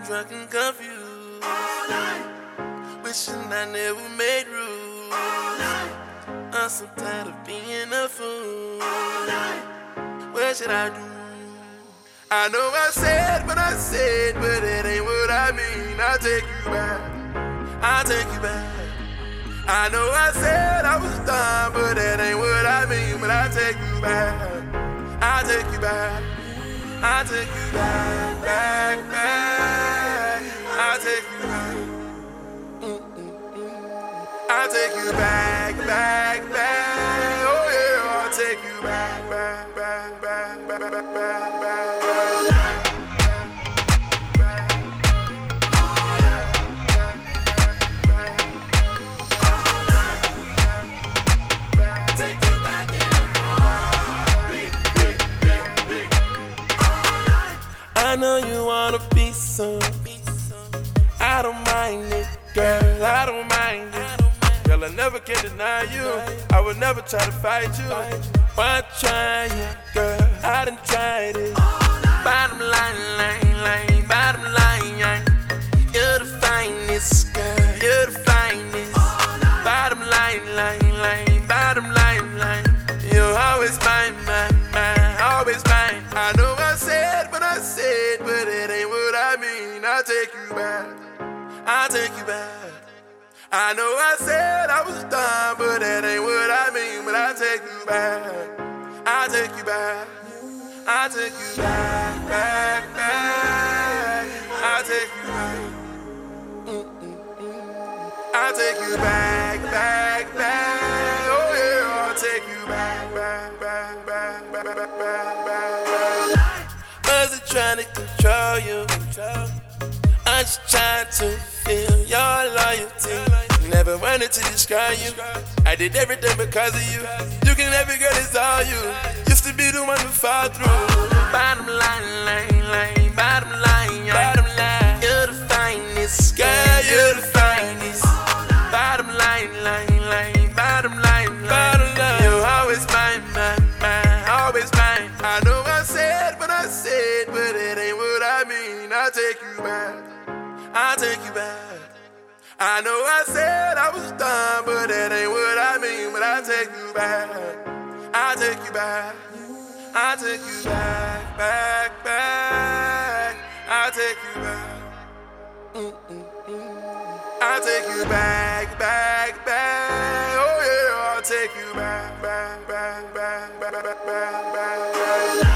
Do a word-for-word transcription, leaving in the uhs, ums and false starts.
drunk and confused, all night, wishing I never made rules. All night, I'm so tired of being a fool. All night, what should I do? I know I said what I said, but it ain't what I mean. I'll take you back, I'll take you back. I know I said I was done, but that ain't what I mean. But I'll take you back, I'll take you back, I'll take you back, back, back. I'll take you back, Mm-mm-mm. I'll take you back, back, back. Oh yeah, I'll take you back, back, back, back, back, back, back, back, back. I know you wanna be some. I don't mind it, girl. I don't mind it. Girl, I never can deny you. I would never try to fight you. Why try it, girl? I done tried it. Bottom line, line, line, bottom line. You're the finest, girl. You're the finest. Bottom line, line, line, bottom line, line. You're always mine, mine, mine, always mine. I know I said what I said, but it ain't what I mean. I'll take you back, I'll take you back. I know I said I was done, but that ain't what I mean. But I'll take you back, I'll take you back, I'll take you back, back, back. I'll take you back, Mm-mm-mm. I'll take you back, back, back. Oh yeah, I'll take you back, back, back, back, back, back, back, back. Wasn't trying to control you, I'm just trying to feel your loyalty. Never wanted to describe you, I did everything because of you. You can every girl, it's all you. Used to be the one to fall through. Bottom line, line, line, bottom line, bottom line. You're the finest, girl, you're the finest. Bottom line, line, line, bottom line, bottom line. You're always mine, mine, mine, always mine. I know I said what I said, but it ain't what I mean. I'll take you back, I'll take you back. I know I said I was done, but that ain't what I mean. But I'll take you back, I'll take you back, I'll take you back, back, back. I'll take you back, Mm-mm-mm. I'll take you back, back, back. Oh yeah, I'll take you back, back, back, back, back, back, back, back.